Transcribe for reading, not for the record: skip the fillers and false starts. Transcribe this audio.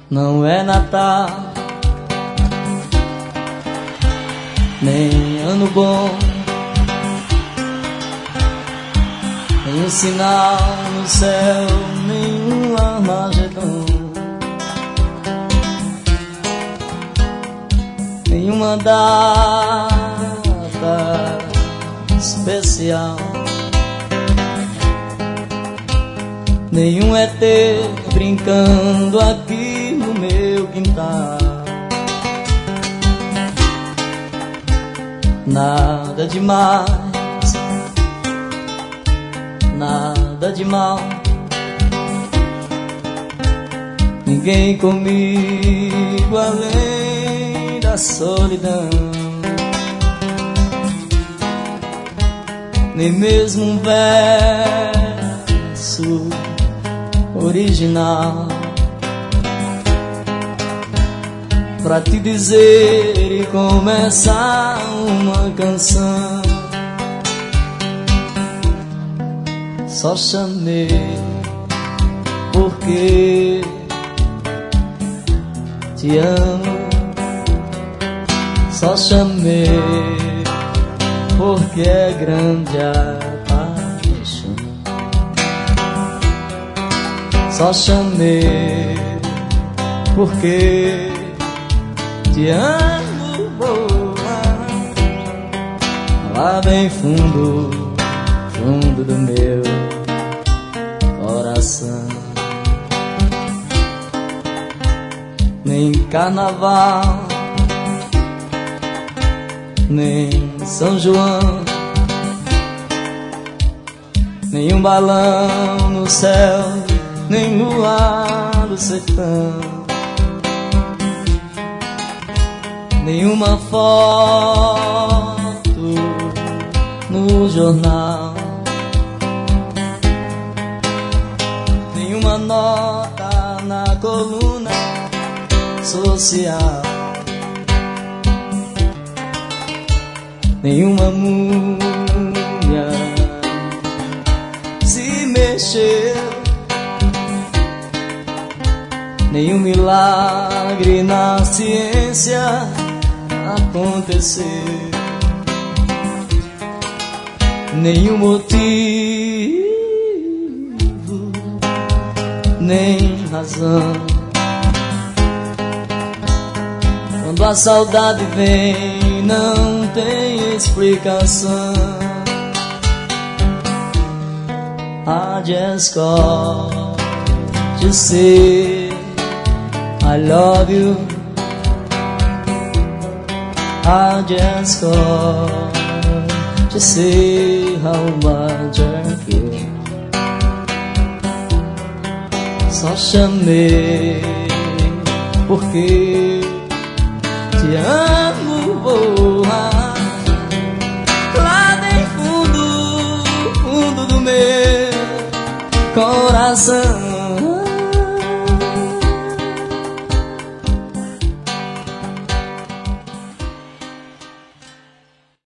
Não é Natal, nem ano bom, nenhum sinal no céu, nenhum Armagedon, nenhuma data especial, nenhum ET brincando aqui no meu quintal. Nada demais, nada de mal, ninguém comigo além da solidão, nem mesmo um verso original pra te dizer e começar uma canção. Só chamei porque te amo, só chamei porque é grande a paixão. Só chamei porque te amo, boa, lá bem fundo, fundo do meu coração. Nem carnaval, nem São João, nenhum balão no céu, nem luar do sertão, nenhuma foto no jornal, nenhuma nota na coluna social, nenhuma múmia se mexeu, nenhum milagre na ciência aconteceu, nenhum motivo, nem razão. Quando a saudade vem, não tem explicação. I just call to say I love you. I just call to say how much I feel. Só chamei porque te amo, boa, lá bem fundo, fundo do meu coração.